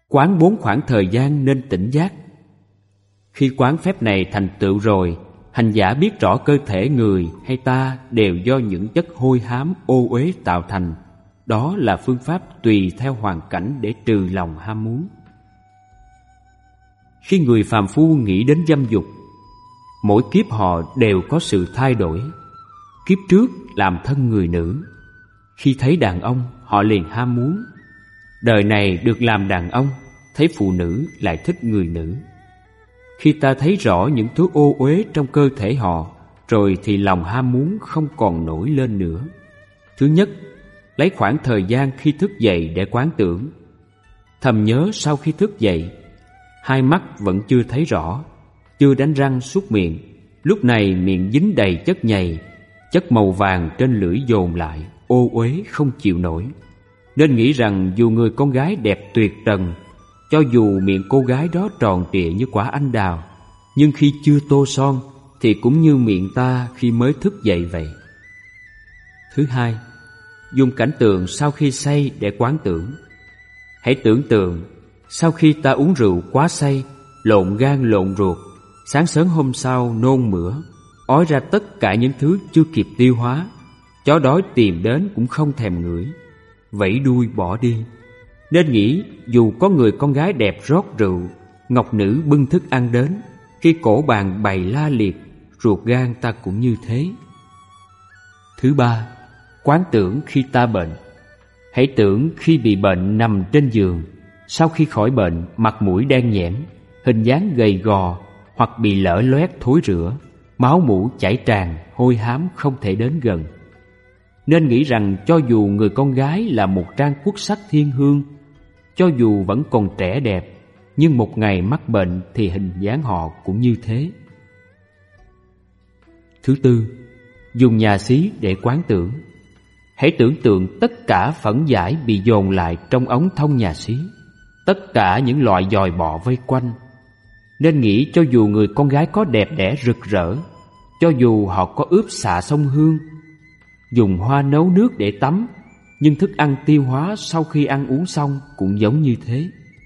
Quán 4 khoảng thời gian nên tỉnh giác. Khi quán phép này thành tựu rồi, hành giả biết rõ cơ thể người hay ta đều do những chất hôi hám ô uế tạo thành. Đó là phương pháp tùy theo hoàn cảnh để trừ lòng ham muốn. Khi người phàm phu nghĩ đến dâm dục, mỗi kiếp họ đều có sự thay đổi. Kiếp trước làm thân người nữ, khi thấy đàn ông họ liền ham muốn. Đời này được làm đàn ông, thấy phụ nữ lại thích người nữ. Khi ta thấy rõ những thứ ô uế trong cơ thể họ, rồi thì lòng ham muốn không còn nổi lên nữa. Thứ nhất, lấy khoảng thời gian khi thức dậy để quán tưởng. Thầm nhớ sau khi thức dậy, hai mắt vẫn chưa thấy rõ, chưa đánh răng súc miệng. Lúc này miệng dính đầy chất nhầy, chất màu vàng trên lưỡi dồn lại, ô uế không chịu nổi. Nên nghĩ rằng dù người con gái đẹp tuyệt trần, cho dù miệng cô gái đó tròn trịa như quả anh đào, nhưng khi chưa tô son thì cũng như miệng ta khi mới thức dậy vậy. Thứ hai, dùng cảnh tượng sau khi say để quán tưởng. Hãy tưởng tượng sau khi ta uống rượu quá say, lộn gan lộn ruột, sáng sớm hôm sau nôn mửa, ói ra tất cả những thứ chưa kịp tiêu hóa. Chó đói tìm đến cũng không thèm ngửi, vẫy đuôi bỏ đi. Nên nghĩ dù có người con gái đẹp rót rượu, ngọc nữ bưng thức ăn đến, khi cổ bàn bày la liệt, ruột gan ta cũng như thế. Thứ ba, quán tưởng khi ta bệnh. Hãy tưởng khi bị bệnh nằm trên giường, sau khi khỏi bệnh mặt mũi đen nhẽm, hình dáng gầy gò, hoặc bị lở loét thối rữa, máu mủ chảy tràn, hôi hám không thể đến gần. Nên nghĩ rằng cho dù người con gái là một trang quốc sắc thiên hương, cho dù vẫn còn trẻ đẹp, nhưng một ngày mắc bệnh thì hình dáng họ cũng như thế. Thứ tư, dùng nhà xí để quán tưởng. Hãy tưởng tượng tất cả phẫn dãi bị dồn lại trong ống thông nhà xí, tất cả những loại giòi bọ vây quanh. Nên nghĩ cho dù người con gái có đẹp đẽ rực rỡ, cho dù họ có ướp xạ sông Hương, dùng hoa nấu nước để tắm, nhưng thức ăn tiêu hóa sau khi ăn uống xong cũng giống như thế.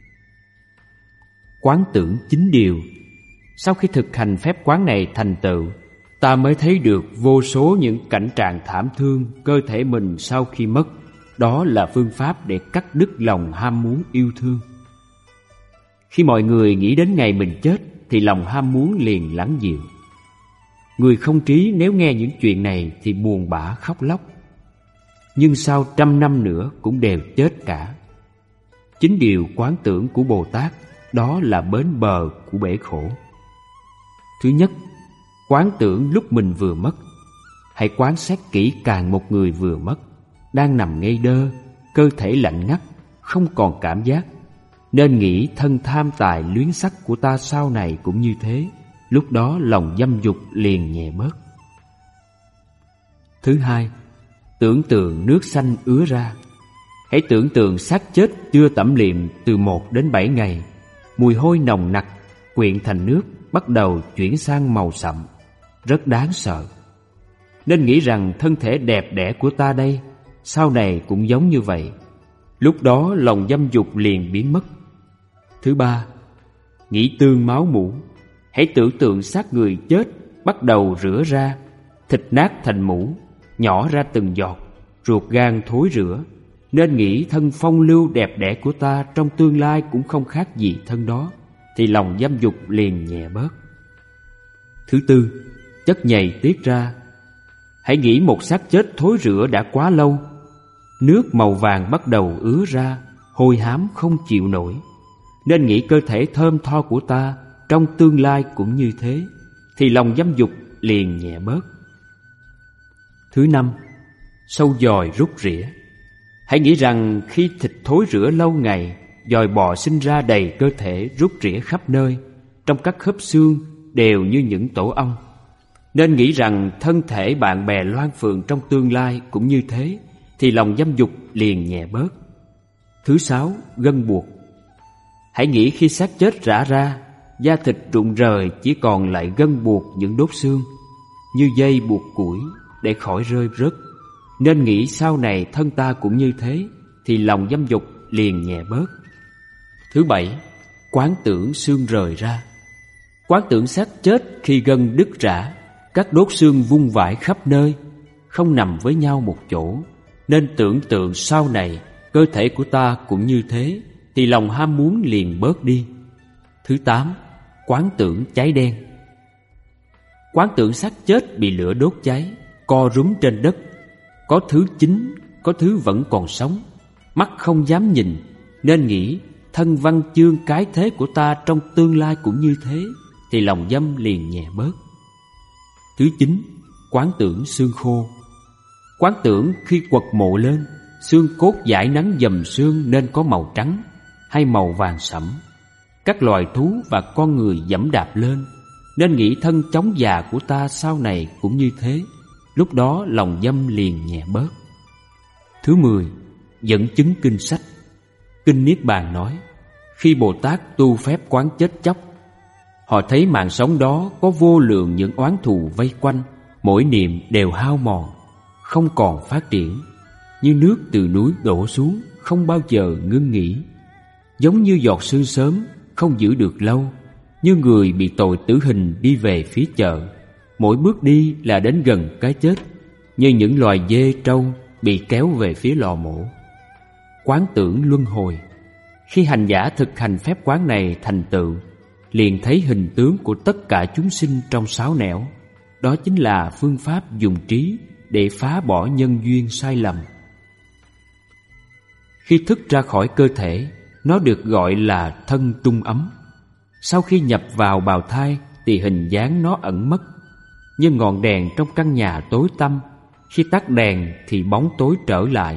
Quán tưởng 9 điều. Sau khi thực hành phép quán này thành tựu, ta mới thấy được vô số những cảnh trạng thảm thương cơ thể mình sau khi mất. Đó là phương pháp để cắt đứt lòng ham muốn yêu thương. Khi mọi người nghĩ đến ngày mình chết thì lòng ham muốn liền lắng dịu. Người không trí nếu nghe những chuyện này thì buồn bã khóc lóc, nhưng sau 100 năm nữa cũng đều chết cả. 9 điều quán tưởng của Bồ Tát, đó là bến bờ của bể khổ. Thứ nhất, quán tưởng lúc mình vừa mất. Hãy quan sát kỹ càng một người vừa mất, đang nằm ngây đơ, cơ thể lạnh ngắt, không còn cảm giác. Nên nghĩ thân tham tài luyến sắc của ta sau này cũng như thế. Lúc đó lòng dâm dục liền nhẹ bớt. Thứ hai, tưởng tượng nước xanh ứa ra. Hãy tưởng tượng xác chết chưa tẩm liệm từ 1 đến 7 ngày, mùi hôi nồng nặc quyện thành nước, bắt đầu chuyển sang màu sậm, rất đáng sợ. Nên nghĩ rằng thân thể đẹp đẽ của ta đây sau này cũng giống như vậy. Lúc đó lòng dâm dục liền biến mất. Thứ ba, nghĩ tương máu mủ. Hãy tưởng tượng xác người chết bắt đầu rửa ra, thịt nát thành mủ, nhỏ ra từng giọt, ruột gan thối rữa. Nên nghĩ thân phong lưu đẹp đẽ của ta trong tương lai cũng không khác gì thân đó, thì lòng dâm dục liền nhẹ bớt. Thứ tư, chất nhầy tiết ra. Hãy nghĩ một xác chết thối rữa đã quá lâu, nước màu vàng bắt đầu ứa ra, hôi hám không chịu nổi. Nên nghĩ cơ thể thơm tho của ta trong tương lai cũng như thế, thì lòng dâm dục liền nhẹ bớt. Thứ năm, sâu giòi rút rỉa. Hãy nghĩ rằng khi thịt thối rữa lâu ngày, giòi bọ sinh ra đầy cơ thể, rút rỉa khắp nơi, trong các khớp xương đều như những tổ ong. Nên nghĩ rằng thân thể bạn bè loan phượng trong tương lai cũng như thế, thì lòng dâm dục liền nhẹ bớt. Thứ sáu, gân buộc. Hãy nghĩ khi xác chết rã ra, da thịt rụng rời, chỉ còn lại gân buộc những đốt xương, như dây buộc củi để khỏi rơi rớt. Nên nghĩ sau này thân ta cũng như thế, thì lòng dâm dục liền nhẹ bớt. Thứ bảy, quán tưởng xương rời ra. Quán tưởng xác chết khi gân đứt rã, các đốt xương vung vãi khắp nơi, không nằm với nhau một chỗ, nên tưởng tượng sau này cơ thể của ta cũng như thế, thì lòng ham muốn liền bớt đi. Thứ tám, quán tưởng cháy đen. Quán tưởng xác chết bị lửa đốt cháy, co rúm trên đất, có thứ chín, có thứ vẫn còn sống, mắt không dám nhìn, nên nghĩ thân văn chương cái thế của ta trong tương lai cũng như thế, thì lòng dâm liền nhẹ bớt. Thứ chín, quán tưởng xương khô. Quán tưởng khi quật mộ lên, xương cốt dãi nắng dầm xương nên có màu trắng hay màu vàng sẫm. Các loài thú và con người dẫm đạp lên, nên nghĩ thân chóng già của ta sau này cũng như thế, lúc đó lòng dâm liền nhẹ bớt. Thứ 10, dẫn chứng kinh sách. Kinh Niết Bàn nói, khi Bồ Tát tu phép quán chết chóc, họ thấy mạng sống đó có vô lượng những oán thù vây quanh, mỗi niệm đều hao mòn, không còn phát triển, như nước từ núi đổ xuống, không bao giờ ngưng nghỉ. Giống như giọt sương sớm, không giữ được lâu, như người bị tội tử hình đi về phía chợ, mỗi bước đi là đến gần cái chết, như những loài dê trâu bị kéo về phía lò mổ. Quán tưởng luân hồi. Khi hành giả thực hành phép quán này thành tựu, liền thấy hình tướng của tất cả chúng sinh trong sáu nẻo. Đó chính là phương pháp dùng trí để phá bỏ nhân duyên sai lầm. Khi thức ra khỏi cơ thể, nó được gọi là thân trung ấm. Sau khi nhập vào bào thai thì hình dáng nó ẩn mất, như ngọn đèn trong căn nhà tối tăm, khi tắt đèn thì bóng tối trở lại.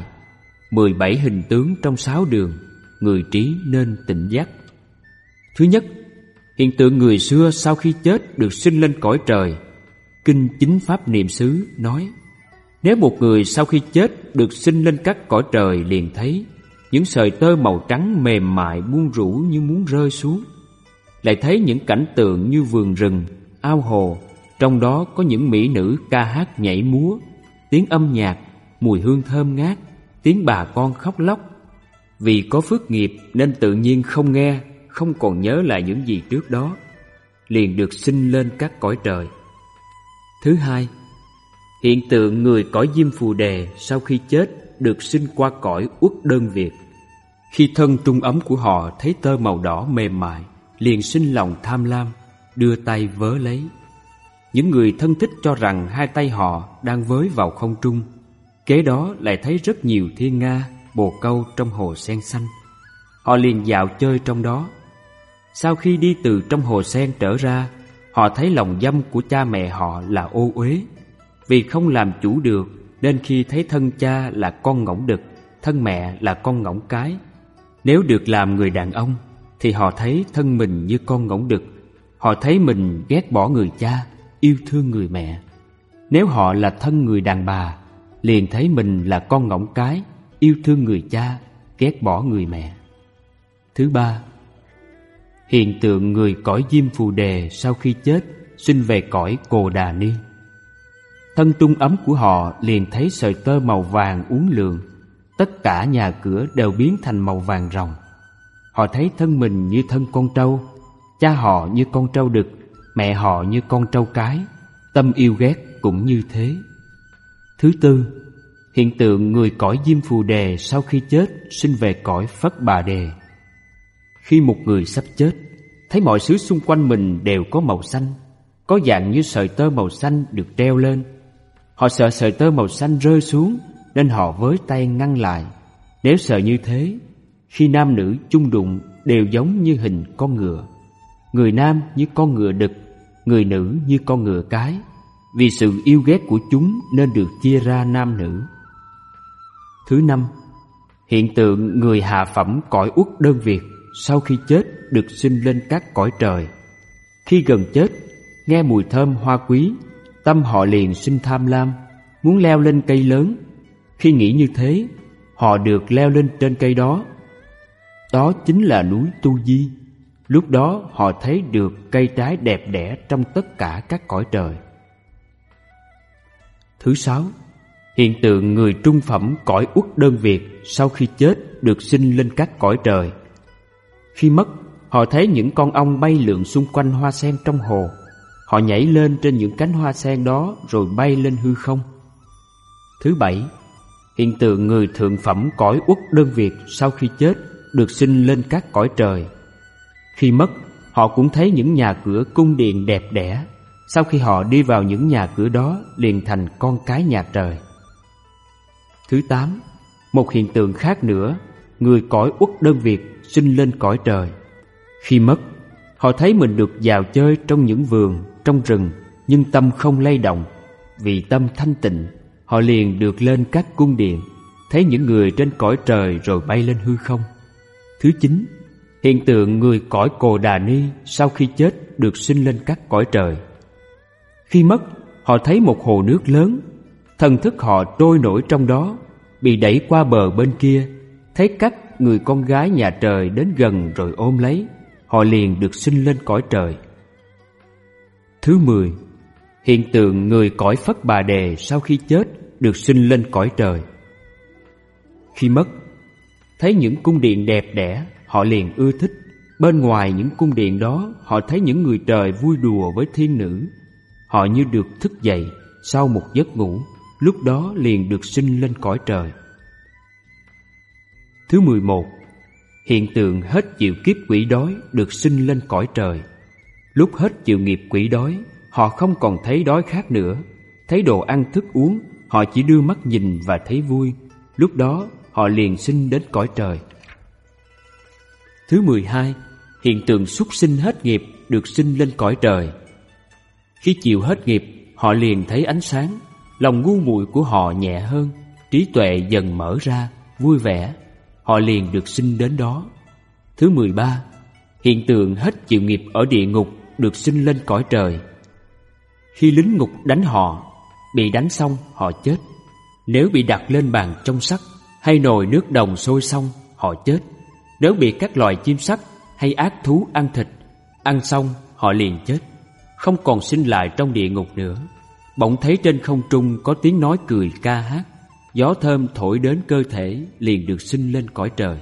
17 hình tướng trong 6 đường, người trí nên tỉnh giác. Thứ nhất, hiện tượng người xưa sau khi chết được sinh lên cõi trời. Kinh Chính Pháp Niệm xứ nói, nếu một người sau khi chết được sinh lên các cõi trời liền thấy những sợi tơ màu trắng mềm mại buông rũ như muốn rơi xuống, lại thấy những cảnh tượng như vườn rừng, ao hồ, trong đó có những mỹ nữ ca hát nhảy múa, tiếng âm nhạc, mùi hương thơm ngát, tiếng bà con khóc lóc. Vì có phước nghiệp nên tự nhiên không nghe, không còn nhớ lại những gì trước đó, liền được sinh lên các cõi trời. Thứ hai, hiện tượng người cõi Diêm Phù Đề sau khi chết được sinh qua cõi Uất Đơn Việt. Khi thân trung ấm của họ thấy tơ màu đỏ mềm mại, liền sinh lòng tham lam, đưa tay vớ lấy. Những người thân thích cho rằng hai tay họ đang với vào không trung. Kế đó lại thấy rất nhiều thiên nga, bồ câu trong hồ sen xanh. Họ liền dạo chơi trong đó. Sau khi đi từ trong hồ sen trở ra, họ thấy lòng dâm của cha mẹ họ là ô uế. Vì không làm chủ được nên khi thấy thân cha là con ngỗng đực, thân mẹ là con ngỗng cái, nếu được làm người đàn ông thì họ thấy thân mình như con ngỗng đực. Họ thấy mình ghét bỏ người cha, yêu thương người mẹ. Nếu họ là thân người đàn bà, liền thấy mình là con ngỗng cái, yêu thương người cha, ghét bỏ người mẹ. Thứ ba, hiện tượng người cõi Diêm Phù Đề sau khi chết sinh về cõi Cồ Đà Ni. Thân trung ấm của họ liền thấy sợi tơ màu vàng uốn lượn, tất cả nhà cửa đều biến thành màu vàng ròng. Họ thấy thân mình như thân con trâu, cha họ như con trâu đực, mẹ họ như con trâu cái, tâm yêu ghét cũng như thế. Thứ tư, hiện tượng người cõi Diêm Phù Đề sau khi chết sinh về cõi Phất Bà Đề. Khi một người sắp chết, thấy mọi thứ xung quanh mình đều có màu xanh, có dạng như sợi tơ màu xanh được treo lên. Họ sợ sợi tơ màu xanh rơi xuống nên họ với tay ngăn lại. Nếu sợ như thế, khi nam nữ chung đụng đều giống như hình con ngựa. Người nam như con ngựa đực, người nữ như con ngựa cái. Vì sự yêu ghét của chúng nên được chia ra nam nữ. Thứ năm, hiện tượng người hạ phẩm cõi Uất Đơn Việt sau khi chết được sinh lên các cõi trời. Khi gần chết, nghe mùi thơm hoa quý, tâm họ liền sinh tham lam, muốn leo lên cây lớn. Khi nghĩ như thế, họ được leo lên trên cây đó. Đó chính là núi Tu Di. Lúc đó họ thấy được cây trái đẹp đẽ trong tất cả các cõi trời. Thứ sáu, hiện tượng người trung phẩm cõi Uất Đơn Việt sau khi chết được sinh lên các cõi trời. Khi mất, họ thấy những con ong bay lượn xung quanh hoa sen trong hồ. Họ nhảy lên trên những cánh hoa sen đó rồi bay lên hư không. Thứ bảy, hiện tượng người thượng phẩm cõi Uất Đơn Việt sau khi chết được sinh lên các cõi trời. Khi mất, họ cũng thấy những nhà cửa cung điện đẹp đẽ. Sau khi họ đi vào những nhà cửa đó liền thành con cái nhà trời. Thứ tám, một hiện tượng khác nữa, người cõi Uất Đơn Việt sinh lên cõi trời. Khi mất, họ thấy mình được vào chơi trong những vườn, trong rừng, nhưng tâm không lay động. Vì tâm thanh tịnh, họ liền được lên các cung điện, thấy những người trên cõi trời rồi bay lên hư không. Thứ chín, hiện tượng người cõi Cồ Đà Ni sau khi chết được sinh lên các cõi trời. Khi mất, họ thấy một hồ nước lớn, thần thức họ trôi nổi trong đó, bị đẩy qua bờ bên kia, thấy các người con gái nhà trời đến gần rồi ôm lấy, họ liền được sinh lên cõi trời. Thứ 10, hiện tượng người cõi Phất Bà Đề sau khi chết được sinh lên cõi trời. Khi mất, thấy những cung điện đẹp đẽ, họ liền ưa thích. Bên ngoài những cung điện đó, họ thấy những người trời vui đùa với thiên nữ. Họ như được thức dậy sau một giấc ngủ, lúc đó liền được sinh lên cõi trời. Thứ 11, hiện tượng hết chịu kiếp quỷ đói được sinh lên cõi trời. Lúc hết chịu nghiệp quỷ đói, họ không còn thấy đói khát nữa. Thấy đồ ăn thức uống, họ chỉ đưa mắt nhìn và thấy vui. Lúc đó họ liền sinh đến cõi trời. Thứ 12, hiện tượng súc sinh hết nghiệp được sinh lên cõi trời. Khi chịu hết nghiệp, họ liền thấy ánh sáng, lòng ngu muội của họ nhẹ hơn, trí tuệ dần mở ra, vui vẻ, họ liền được sinh đến đó. Thứ 13, hiện tượng hết chịu nghiệp ở địa ngục được sinh lên cõi trời. Khi lính ngục đánh họ, bị đánh xong họ chết. Nếu bị đặt lên bàn trong sắt hay nồi nước đồng sôi xong, họ chết. Nếu bị các loài chim sắt hay ác thú ăn thịt, ăn xong họ liền chết, không còn sinh lại trong địa ngục nữa. Bỗng thấy trên không trung có tiếng nói cười ca hát, gió thơm thổi đến cơ thể, liền được sinh lên cõi trời.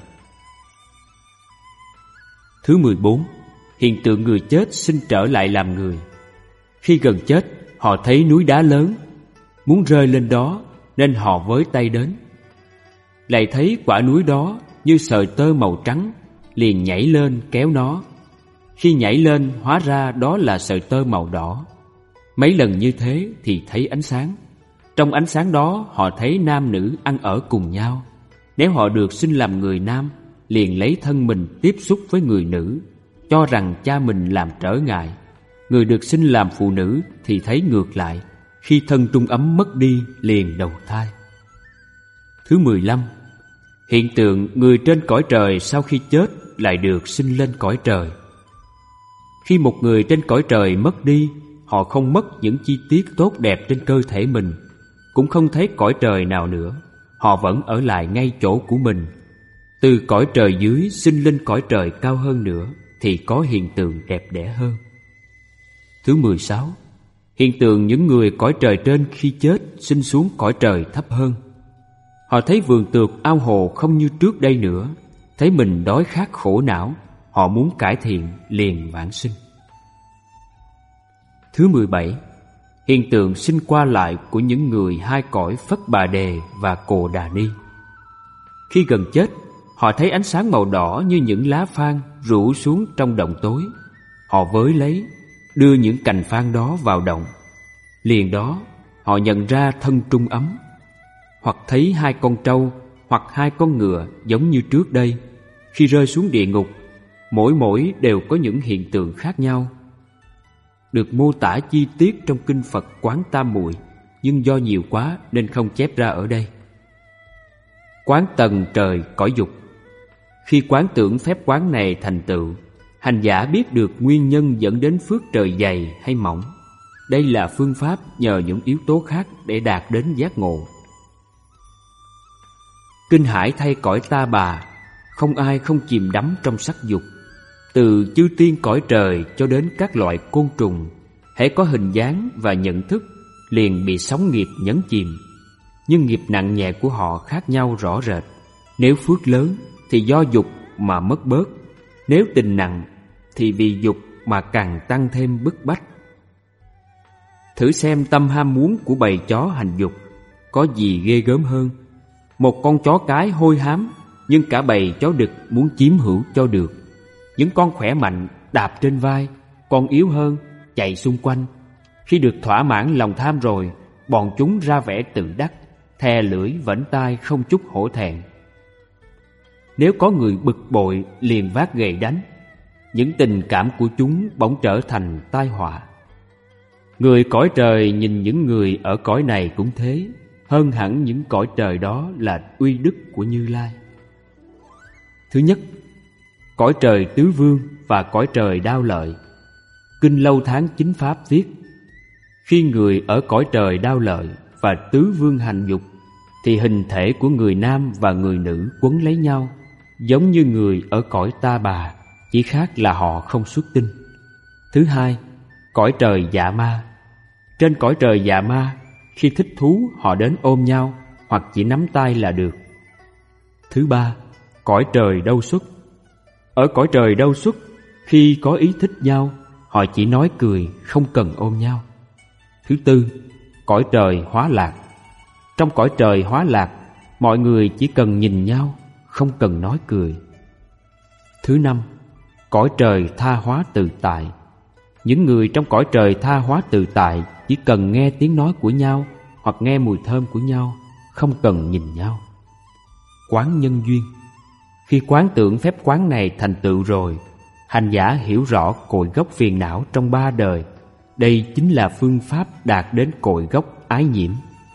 Thứ 14, hiện tượng người chết sinh trở lại làm người. Khi gần chết, họ thấy núi đá lớn, muốn rơi lên đó nên họ với tay đến. Lại thấy quả núi đó như sợi tơ màu trắng, liền nhảy lên kéo nó. Khi nhảy lên, hóa ra đó là sợi tơ màu đỏ. Mấy lần như thế thì thấy ánh sáng. Trong ánh sáng đó họ thấy nam nữ ăn ở cùng nhau. Nếu họ được sinh làm người nam, liền lấy thân mình tiếp xúc với người nữ, cho rằng cha mình làm trở ngại. Người được sinh làm phụ nữ thì thấy ngược lại, khi thân trung ấm mất đi liền đầu thai. Thứ 15, hiện tượng người trên cõi trời sau khi chết lại được sinh lên cõi trời. Khi một người trên cõi trời mất đi, họ không mất những chi tiết tốt đẹp trên cơ thể mình, cũng không thấy cõi trời nào nữa. Họ vẫn ở lại ngay chỗ của mình. Từ cõi trời dưới sinh lên cõi trời cao hơn nữa thì có hiện tượng đẹp đẽ hơn. Thứ 16, hiện tượng những người cõi trời trên khi chết sinh xuống cõi trời thấp hơn. Họ thấy vườn tược ao hồ không như trước đây nữa, thấy mình đói khát khổ não, họ muốn cải thiện liền vãng sinh. Thứ 17, hiện tượng sinh qua lại của những người hai cõi Phất Bà Đề và Cồ Đà Ni. Khi gần chết, họ thấy ánh sáng màu đỏ như những lá phan rủ xuống trong động tối. Họ với lấy, đưa những cành phan đó vào động. Liền đó, họ nhận ra thân trung ấm. Hoặc thấy hai con trâu, hoặc hai con ngựa giống như trước đây. Khi rơi xuống địa ngục, mỗi đều có những hiện tượng khác nhau, được mô tả chi tiết trong kinh Phật Quán Tam Muội, nhưng do nhiều quá nên không chép ra ở đây. Quán tầng trời cõi dục. Khi quán tưởng phép quán này thành tựu, hành giả biết được nguyên nhân dẫn đến phước trời dày hay mỏng. Đây là phương pháp nhờ những yếu tố khác để đạt đến giác ngộ. Kinh hải thay cõi ta bà, không ai không chìm đắm trong sắc dục. Từ chư tiên cõi trời cho đến các loại côn trùng, hễ có hình dáng và nhận thức liền bị sóng nghiệp nhấn chìm. Nhưng nghiệp nặng nhẹ của họ khác nhau rõ rệt. Nếu phước lớn thì do dục mà mất bớt, Nếu tình nặng thì vì dục mà càng tăng thêm bức bách. Thử xem tâm ham muốn của bầy chó hành dục có gì ghê gớm hơn. Một con chó cái hôi hám, nhưng cả bầy chó đực muốn chiếm hữu cho được. Những con khỏe mạnh đạp trên vai, con yếu hơn chạy xung quanh. Khi được thỏa mãn lòng tham rồi, bọn chúng ra vẻ tự đắc, thè lưỡi vẫy tai không chút hổ thẹn. Nếu có người bực bội liền vác gậy đánh, những tình cảm của chúng bỗng trở thành tai họa. Người cõi trời nhìn những người ở cõi này cũng thế, hơn hẳn những cõi trời đó là uy đức của Như Lai. Thứ nhất, cõi trời tứ vương và cõi trời đao lợi. Kinh Lâu Tháng Chính Pháp viết: khi người ở cõi trời đao lợi và tứ vương hành dục, thì hình thể của người nam và người nữ quấn lấy nhau, giống như người ở cõi ta bà, chỉ khác là họ không xuất tinh. Thứ hai, cõi trời dạ ma. Trên cõi trời dạ ma, khi thích thú họ đến ôm nhau hoặc chỉ nắm tay là được. Thứ ba, cõi trời đâu xuất. Ở cõi trời đâu xuất, khi có ý thích nhau, họ chỉ nói cười, không cần ôm nhau. Thứ tư, cõi trời hóa lạc. Trong cõi trời hóa lạc, mọi người chỉ cần nhìn nhau, không cần nói cười. Thứ năm, cõi trời tha hóa tự tại. Những người trong cõi trời tha hóa tự tại chỉ cần nghe tiếng nói của nhau hoặc nghe mùi thơm của nhau, không cần nhìn nhau. Quán nhân duyên. Khi quán tưởng phép quán này thành tựu rồi, hành giả hiểu rõ cội gốc phiền não trong ba đời. Đây chính là phương pháp đạt đến cội gốc ái nhiễm.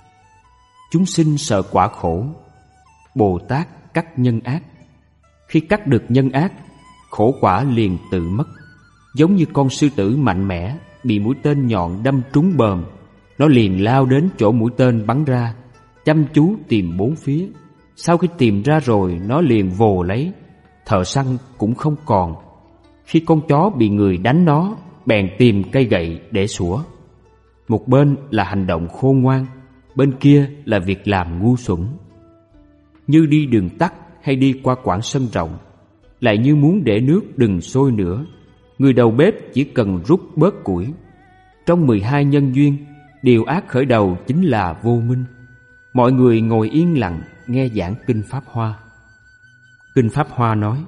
Chúng sinh sợ quả khổ, Bồ Tát cắt nhân ác. Khi cắt được nhân ác, khổ quả liền tự mất. Giống như con sư tử mạnh mẽ bị mũi tên nhọn đâm trúng bờm, nó liền lao đến chỗ mũi tên bắn ra, chăm chú tìm bốn phía. Sau khi tìm ra rồi, nó liền vồ lấy, thợ săn cũng không còn. Khi con chó bị người đánh nó, bèn tìm cây gậy để sủa. Một bên là hành động khôn ngoan, bên kia là việc làm ngu xuẩn. Như đi đường tắt hay đi qua quãng sân rộng, lại như muốn để nước đừng sôi nữa, người đầu bếp chỉ cần rút bớt củi. Trong 12 nhân duyên, điều ác khởi đầu chính là vô minh. Mọi người ngồi yên lặng nghe giảng Kinh Pháp Hoa. Kinh Pháp Hoa nói: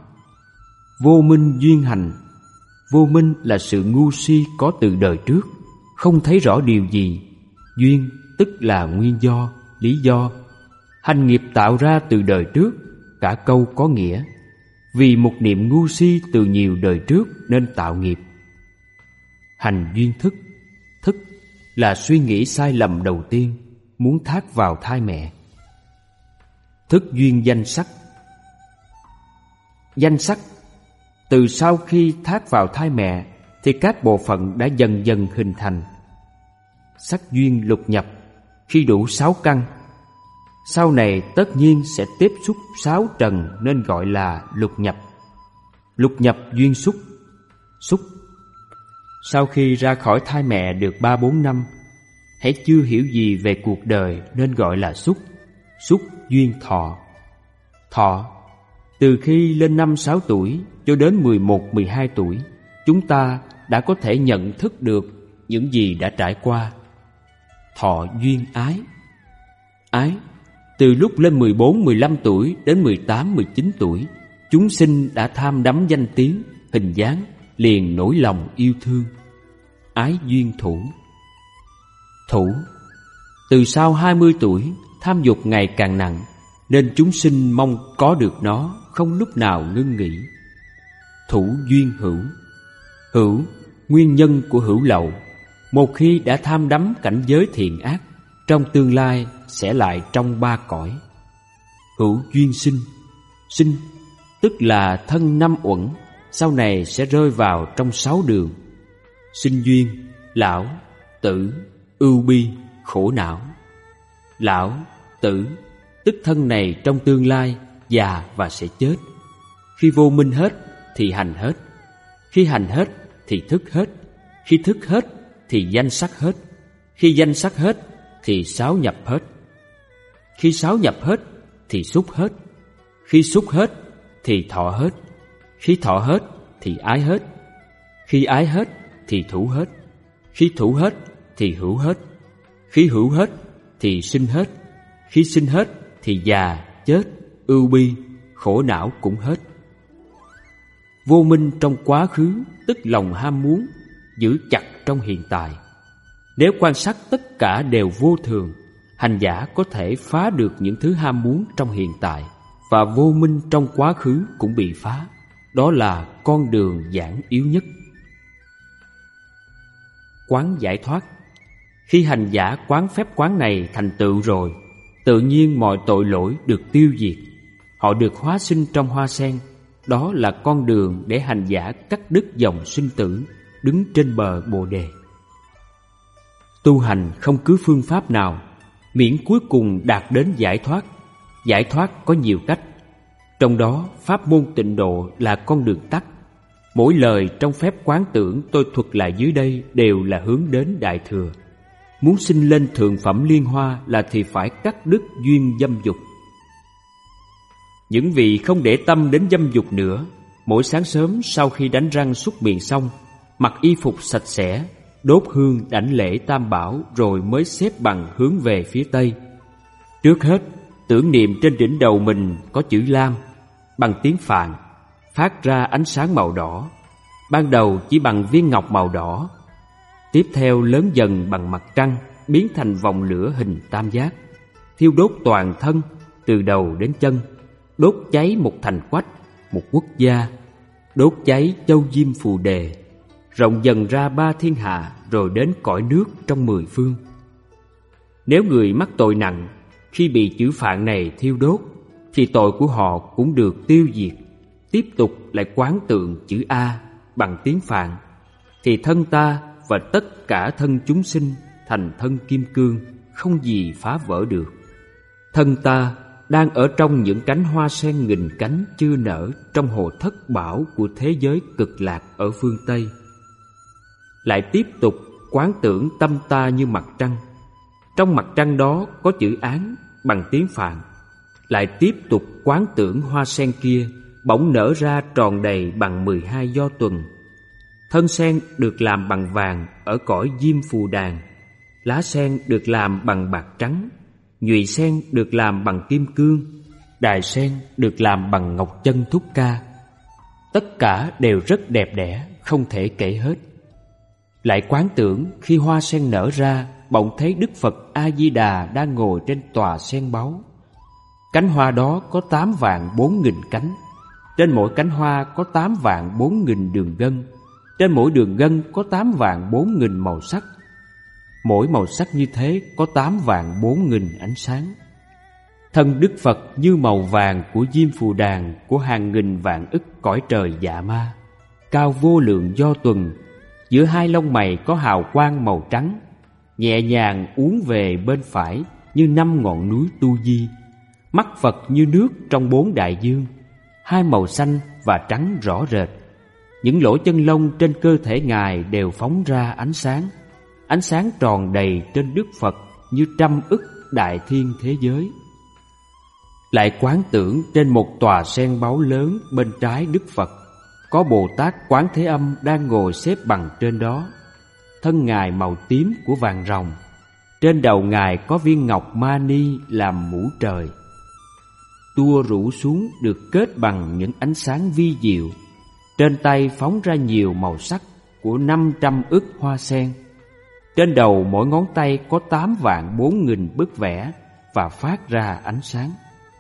vô minh duyên hành. Vô minh là sự ngu si có từ đời trước, không thấy rõ điều gì. Duyên tức là nguyên do, lý do. Hành nghiệp tạo ra từ đời trước, cả câu có nghĩa. Vì một niệm ngu si từ nhiều đời trước nên tạo nghiệp. Hành duyên thức. Thức là suy nghĩ sai lầm đầu tiên, muốn thác vào thai mẹ. Thức duyên danh sắc. Danh sắc, từ sau khi thác vào thai mẹ thì các bộ phận đã dần dần hình thành. Sắc duyên lục nhập, khi đủ 6 căn. Sau này tất nhiên sẽ tiếp xúc 6 trần nên gọi là lục nhập. Lục nhập duyên xúc. Xúc, sau khi ra khỏi thai mẹ được 3-4 năm, hãy chưa hiểu gì về cuộc đời nên gọi là xúc. Xúc duyên thọ. Thọ, từ khi lên 5-6 tuổi cho đến 11-12 tuổi, chúng ta đã có thể nhận thức được những gì đã trải qua. Thọ duyên ái. Ái, từ lúc lên 14-15 tuổi đến 18-19 tuổi, chúng sinh đã tham đắm danh tiếng, hình dáng, liền nổi lòng yêu thương. Ái duyên thủ. Thủ, từ sau 20 tuổi, tham dục ngày càng nặng, nên chúng sinh mong có được nó, không lúc nào ngưng nghỉ. Thủ duyên hữu. Hữu, nguyên nhân của hữu lậu. Một khi đã tham đắm cảnh giới thiện ác, trong tương lai sẽ lại trong 3 cõi. Hữu duyên sinh. Sinh, tức là thân 5 uẩn, sau này sẽ rơi vào trong 6 đường. Sinh duyên, lão, tử, ưu bi, khổ não. Lão, tử, tức thân này trong tương lai già và sẽ chết. Khi vô minh hết thì hành hết. Khi hành hết thì thức hết. Khi thức hết thì danh sắc hết. Khi danh sắc hết thì sáu nhập hết. Khi sáu nhập hết thì xúc hết. Khi xúc hết thì thọ hết. Khi thọ hết thì ái hết, khi ái hết thì thủ hết, khi thủ hết thì hữu hết, khi hữu hết thì sinh hết, khi sinh hết thì già, chết, ưu bi, khổ não cũng hết. Vô minh trong quá khứ tức lòng ham muốn, giữ chặt trong hiện tại. Nếu quan sát tất cả đều vô thường, hành giả có thể phá được những thứ ham muốn trong hiện tại, và vô minh trong quá khứ cũng bị phá. Đó là con đường giản yếu nhất. Quán giải thoát. Khi hành giả quán phép quán này thành tựu rồi, tự nhiên mọi tội lỗi được tiêu diệt. Họ được hóa sinh trong hoa sen. Đó là con đường để hành giả cắt đứt dòng sinh tử, đứng trên bờ Bồ Đề. Tu hành không cứ phương pháp nào, miễn cuối cùng đạt đến giải thoát. Giải thoát có nhiều cách, trong đó pháp môn tịnh độ là con đường tắt. Mỗi lời trong phép quán tưởng tôi thuật lại dưới đây đều là hướng đến Đại Thừa. Muốn sinh lên thượng phẩm liên hoa là thì phải cắt đứt duyên dâm dục. Những vị không để tâm đến dâm dục nữa, mỗi sáng sớm sau khi đánh răng súc miệng xong, mặc y phục sạch sẽ, đốt hương đảnh lễ Tam Bảo, rồi mới xếp bằng hướng về phía Tây. Trước hết, tưởng niệm trên đỉnh đầu mình có chữ Lam bằng tiếng Phạn, phát ra ánh sáng màu đỏ. Ban đầu chỉ bằng viên ngọc màu đỏ, tiếp theo lớn dần bằng mặt trăng, biến thành vòng lửa hình tam giác, thiêu đốt toàn thân từ đầu đến chân, đốt cháy một thành quách, một quốc gia, đốt cháy châu diêm phù đề, rộng dần ra 3 thiên hạ, rồi đến cõi nước trong 10 phương. Nếu người mắc tội nặng, khi bị chữ Phạn này thiêu đốt, thì tội của họ cũng được tiêu diệt. Tiếp tục lại quán tượng chữ A bằng tiếng Phạn, thì thân ta và tất cả thân chúng sinh thành thân kim cương, không gì phá vỡ được. Thân ta đang ở trong những cánh hoa sen nghìn cánh chưa nở trong hồ thất bảo của thế giới cực lạc ở phương Tây. Lại tiếp tục quán tưởng tâm ta như mặt trăng, trong mặt trăng đó có chữ Án bằng tiếng Phạn. Lại tiếp tục quán tưởng hoa sen kia bỗng nở ra tròn đầy bằng 12 do tuần. Thân sen được làm bằng vàng ở cõi diêm phù đàn, lá sen được làm bằng bạc trắng, nhụy sen được làm bằng kim cương, đài sen được làm bằng ngọc chân thúc ca. Tất cả đều rất đẹp đẽ, không thể kể hết. Lại quán tưởng khi hoa sen nở ra, bỗng thấy Đức Phật A-di-đà đang ngồi trên tòa sen báu. Cánh hoa đó có 8.400.000 cánh. Trên mỗi cánh hoa có 8.400.000 đường gân. Trên mỗi đường gân có 8.400.000 màu sắc. Mỗi màu sắc như thế có 8.400.000 ánh sáng. Thân Đức Phật như màu vàng của diêm phù đàn của hàng nghìn vạn ức cõi trời dạ ma, cao vô lượng do tuần. Giữa hai lông mày có hào quang màu trắng, nhẹ nhàng uốn về bên phải như 5 ngọn núi Tu Di. Mắt Phật như nước trong 4 đại dương, hai màu xanh và trắng rõ rệt. Những lỗ chân lông trên cơ thể Ngài đều phóng ra ánh sáng tròn đầy trên Đức Phật như 100 ức đại thiên thế giới. Lại quán tưởng trên một tòa sen báu lớn bên trái Đức Phật, có Bồ Tát Quán Thế Âm đang ngồi xếp bằng trên đó. Thân Ngài màu tím của vàng ròng, trên đầu Ngài có viên ngọc mani làm mũ trời. Tua rủ xuống được kết bằng những ánh sáng vi diệu. Trên tay phóng ra nhiều màu sắc của 500 ức hoa sen. Trên đầu mỗi ngón tay có 8.400.000 bức vẽ và phát ra ánh sáng.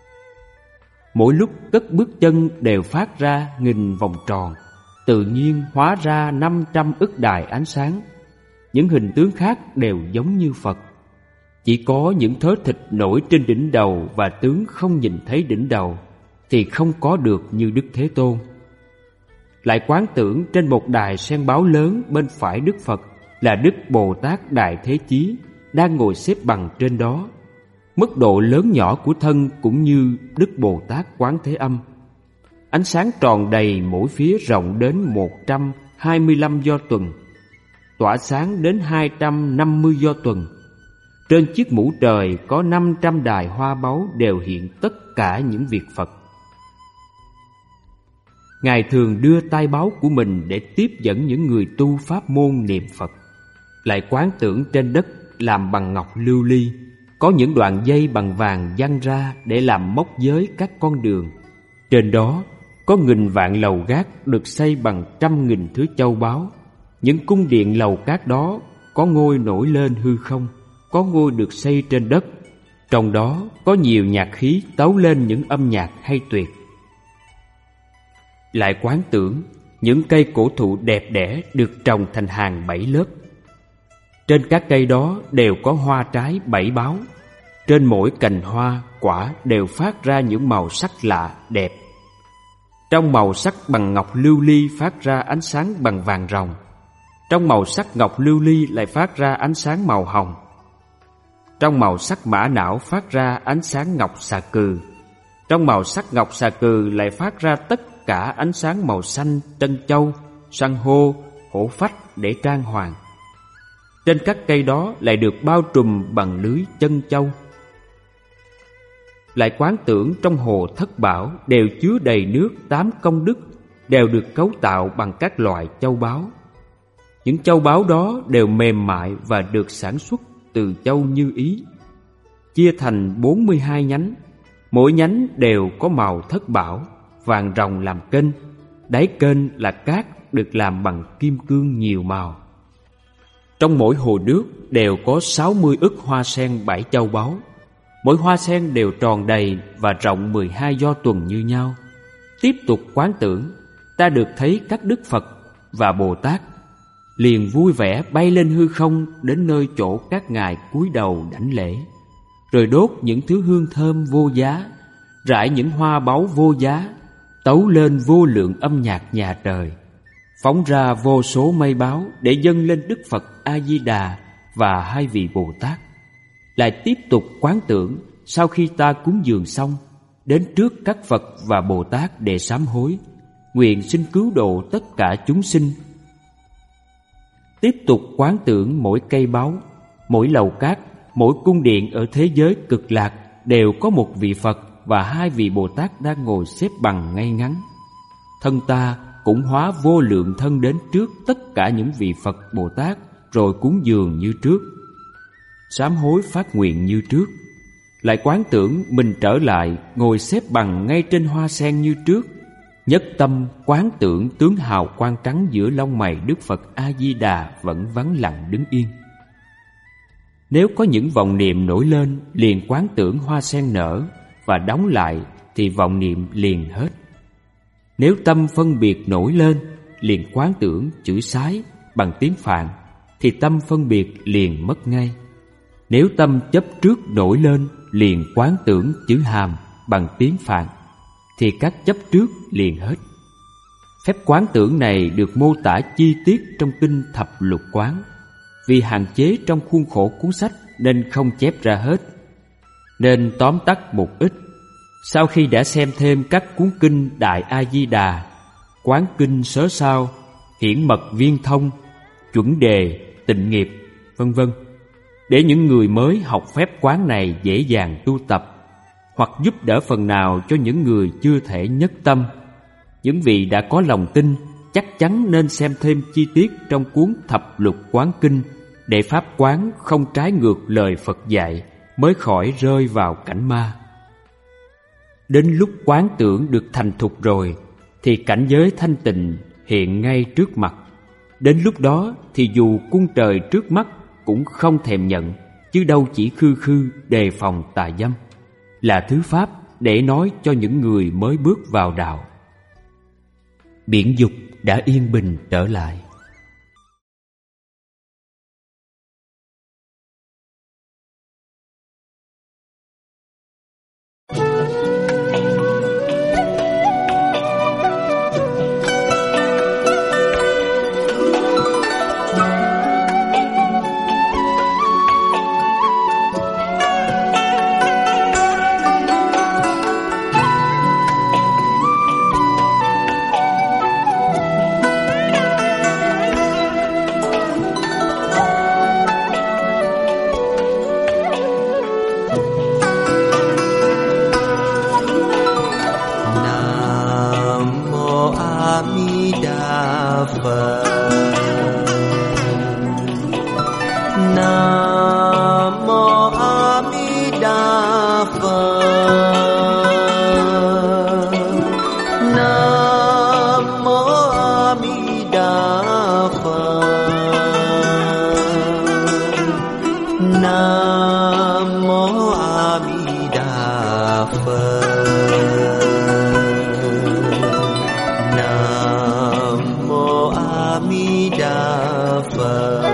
Mỗi lúc cất bước chân đều phát ra nghìn vòng tròn, tự nhiên hóa ra 500 ức đài ánh sáng. Những hình tướng khác đều giống như Phật. Chỉ có những thớ thịt nổi trên đỉnh đầu và tướng không nhìn thấy đỉnh đầu thì không có được như Đức Thế Tôn. Lại quán tưởng trên một đài sen báo lớn bên phải Đức Phật là Đức Bồ Tát Đại Thế Chí đang ngồi xếp bằng trên đó. Mức độ lớn nhỏ của thân cũng như Đức Bồ Tát Quán Thế Âm. Ánh sáng tròn đầy mỗi phía rộng đến 125 do tuần, tỏa sáng đến 250 do tuần. Trên chiếc mũ trời có 500 đài hoa báu đều hiện tất cả những việc Phật. Ngài thường đưa tai báu của mình để tiếp dẫn những người tu pháp môn niệm Phật. Lại quán tưởng trên đất làm bằng ngọc lưu ly, có những đoạn dây bằng vàng giăng ra để làm mốc giới các con đường. Trên đó có nghìn vạn lầu gác được xây bằng 100.000 thứ châu báu. Những cung điện lầu cát đó có ngôi nổi lên hư không, có ngôi được xây trên đất. Trong đó có nhiều nhạc khí tấu lên những âm nhạc hay tuyệt. Lại quán tưởng những cây cổ thụ đẹp đẽ được trồng thành hàng 7 lớp. Trên các cây đó đều có hoa trái 7 báu. Trên mỗi cành hoa, quả đều phát ra những màu sắc lạ, đẹp. Trong màu sắc bằng ngọc lưu ly phát ra ánh sáng bằng vàng ròng. Trong màu sắc ngọc lưu ly lại phát ra ánh sáng màu hồng. Trong màu sắc mã não phát ra ánh sáng ngọc xà cừ. Trong màu sắc ngọc xà cừ lại phát ra tất cả ánh sáng màu xanh, trân châu, san hô, hổ phách để trang hoàng. Trên các cây đó lại được bao trùm bằng lưới chân châu. Lại quán tưởng trong hồ Thất Bảo đều chứa đầy nước 8 công đức, đều được cấu tạo bằng các loại châu báu. Những châu báu đó đều mềm mại và được sản xuất từ châu Như Ý, chia thành 42 nhánh. Mỗi nhánh đều có màu thất bảo, vàng ròng làm kênh. Đáy kênh là cát được làm bằng kim cương nhiều màu. Trong mỗi hồ nước đều có 60 ức hoa sen 7 châu báu. Mỗi hoa sen đều tròn đầy và rộng 12 do tuần như nhau. Tiếp tục quán tưởng, ta được thấy các Đức Phật và Bồ Tát liền vui vẻ bay lên hư không đến nơi chỗ các ngài cúi đầu đảnh lễ, rồi đốt những thứ hương thơm vô giá, rải những hoa báu vô giá, tấu lên vô lượng âm nhạc nhà trời, phóng ra vô số mây báo để dâng lên Đức Phật A Di Đà và hai vị Bồ Tát. Lại tiếp tục quán tưởng, sau khi ta cúng dường xong, đến trước các Phật và Bồ Tát để sám hối, nguyện xin cứu độ tất cả chúng sinh. Tiếp tục quán tưởng mỗi cây báu, mỗi lầu cát, mỗi cung điện ở thế giới cực lạc đều có một vị Phật và hai vị Bồ Tát đang ngồi xếp bằng ngay ngắn. Thân ta cũng hóa vô lượng thân đến trước tất cả những vị Phật Bồ Tát, rồi cúng dường như trước, sám hối phát nguyện như trước. Lại quán tưởng mình trở lại ngồi xếp bằng ngay trên hoa sen như trước, nhất tâm quán tưởng tướng hào quang trắng giữa lông mày Đức Phật A Di Đà vẫn vắng lặng đứng yên. Nếu có những vọng niệm nổi lên, liền quán tưởng hoa sen nở, và đóng lại thì vọng niệm liền hết. Nếu tâm phân biệt nổi lên, liền quán tưởng chữ sái bằng tiếng Phạn, thì tâm phân biệt liền mất ngay. Nếu tâm chấp trước nổi lên, liền quán tưởng chữ hàm bằng tiếng Phạn, thì các chấp trước liền hết. Phép quán tưởng này được mô tả chi tiết trong kinh Thập Lục Quán. Vì hạn chế trong khuôn khổ cuốn sách nên không chép ra hết, nên tóm tắt một ít. Sau khi đã xem thêm các cuốn kinh Đại A Di Đà, Quán kinh Sớ Sao, Hiển Mật Viên Thông, Chuẩn Đề, Tịnh Nghiệp, vân vân, để những người mới học phép quán này dễ dàng tu tập, hoặc giúp đỡ phần nào cho những người chưa thể nhất tâm. Những vị đã có lòng tin chắc chắn nên xem thêm chi tiết trong cuốn Thập Lục Quán Kinh, để pháp quán không trái ngược lời Phật dạy, mới khỏi rơi vào cảnh ma. Đến lúc quán tưởng được thành thục rồi, thì cảnh giới thanh tịnh hiện ngay trước mặt. Đến lúc đó thì dù cung trời trước mắt cũng không thèm nhận, chứ đâu chỉ khư khư đề phòng tà dâm, là thứ pháp để nói cho những người mới bước vào đạo. Biển dục đã yên bình trở lại. Phật.